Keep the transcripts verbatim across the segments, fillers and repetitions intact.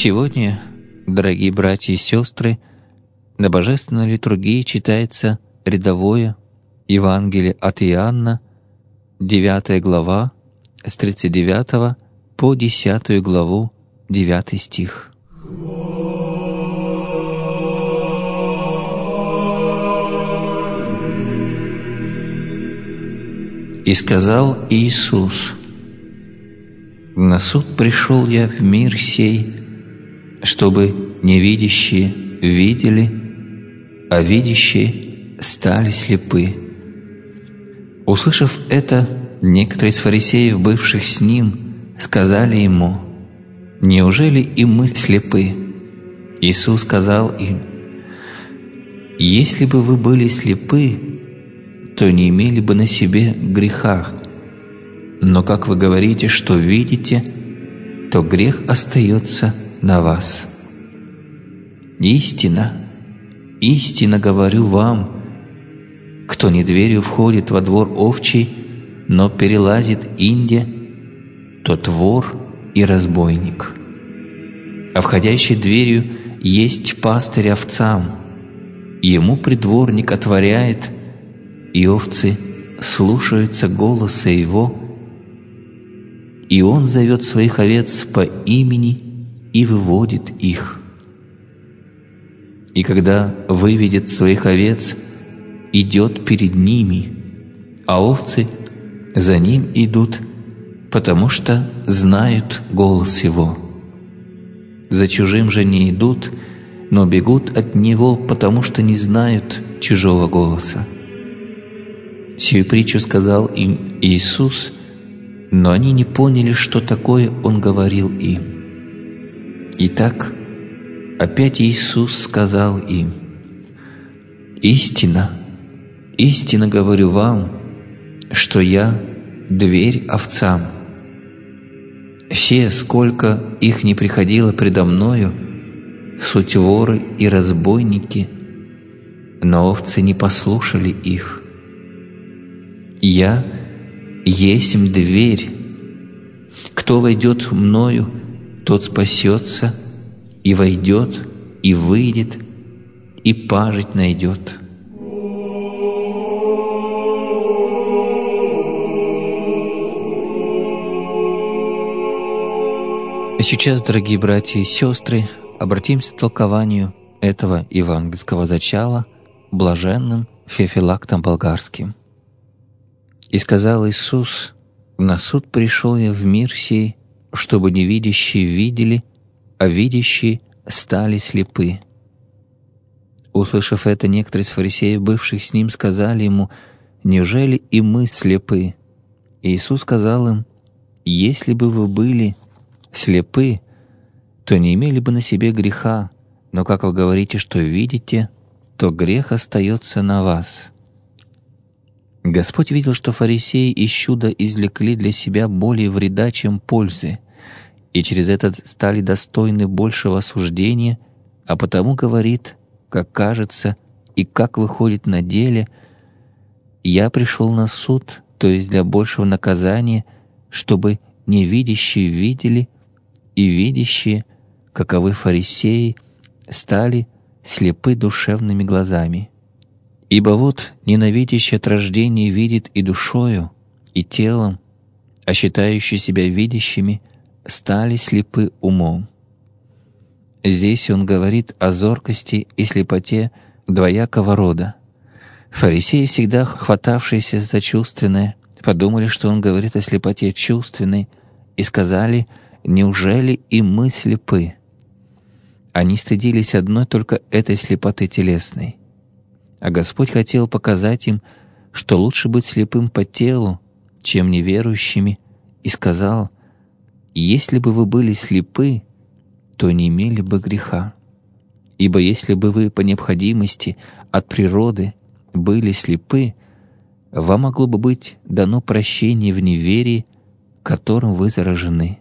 Сегодня, дорогие братья и сестры, на Божественной литургии читается рядовое Евангелие от Иоанна, девятая глава, с тридцать девятого по десятую главу, девятый стих. «И сказал Иисус: на суд пришел я в мир сей, чтобы невидящие видели, а видящие стали слепы». Услышав это, некоторые из фарисеев, бывших с ним, сказали ему: «Неужели и мы слепы?» Иисус сказал им: «Если бы вы были слепы, то не имели бы на себе греха. Но как вы говорите, что видите, то грех остается на вас. Истина, истинно говорю вам, кто не дверью входит во двор овчий, но перелазит инде, тот вор и разбойник. А входящий дверью есть пастырь овцам, ему преддворник отворяет, и овцы слушаются голоса его, и он зовет своих овец по имени и выводит их. И когда выведет своих овец, идет перед ними, а овцы за ним идут, потому что знают голос его. За чужим же не идут, но бегут от него, потому что не знают чужого голоса». Сию притчу сказал им Иисус, но они не поняли, что такое Он говорил им. Итак, опять Иисус сказал им: «Истина, истинно говорю вам, что Я — дверь овцам. Все, сколько их не приходило предо Мною, суть воры и разбойники, но овцы не послушали их. Я есмь дверь. Кто войдет Мною, тот спасется, и войдет, и выйдет, и пажить найдет». А сейчас, дорогие братья и сестры, обратимся к толкованию этого евангельского зачала блаженным Феофилактом Болгарским. «И сказал Иисус: на суд пришел я в мир сей, чтобы невидящие видели, а видящие стали слепы». Услышав это, некоторые из фарисеев, бывших с ним, сказали ему: «Неужели и мы слепы?» Иисус сказал им: «Если бы вы были слепы, то не имели бы на себе греха, но как вы говорите, что видите, то грех остается на вас». Господь видел, что фарисеи из чуда извлекли для себя более вреда, чем пользы, и через это стали достойны большего осуждения, а потому говорит, как кажется и как выходит на деле: «Я пришел на суд, то есть для большего наказания, чтобы невидящие видели, и видящие, каковы фарисеи, стали слепы душевными глазами. Ибо вот ненавидящий от рождения видит и душою, и телом, а считающие себя видящими стали слепы умом». Здесь он говорит о зоркости и слепоте двоякого рода. Фарисеи, всегда хватавшиеся за чувственное, подумали, что он говорит о слепоте чувственной, и сказали: «Неужели и мы слепы?» Они стыдились одной только этой слепоты телесной. А Господь хотел показать им, что лучше быть слепым по телу, чем неверующими, и сказал: «Если бы вы были слепы, то не имели бы греха. Ибо если бы вы по необходимости от природы были слепы, вам могло бы быть дано прощение в неверии, которым вы заражены.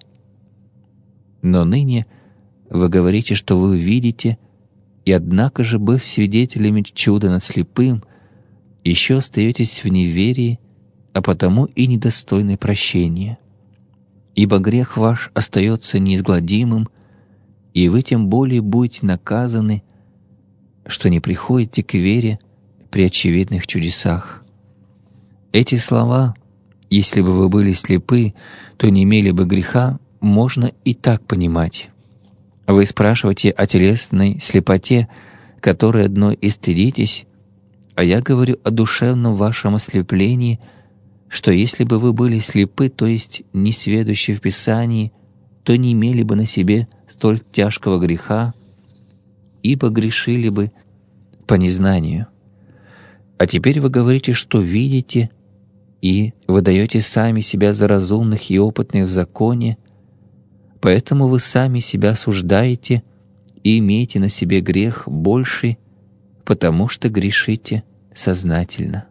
Но ныне вы говорите, что вы видите, и однако же, быв свидетелями чуда над слепым, еще остаетесь в неверии, а потому и недостойны прощения. Ибо грех ваш остается неизгладимым, и вы тем более будете наказаны, что не приходите к вере при очевидных чудесах». Эти слова «если бы вы были слепы, то не имели бы греха» можно и так понимать. Вы спрашиваете о телесной слепоте, которой одной и стыдитесь, а я говорю о душевном вашем ослеплении, что если бы вы были слепы, то есть несведущи в Писании, то не имели бы на себе столь тяжкого греха, ибо грешили бы по незнанию. А теперь вы говорите, что видите, и выдаете сами себя за разумных и опытных в законе, поэтому вы сами себя осуждаете и имеете на себе грех больший, потому что грешите сознательно.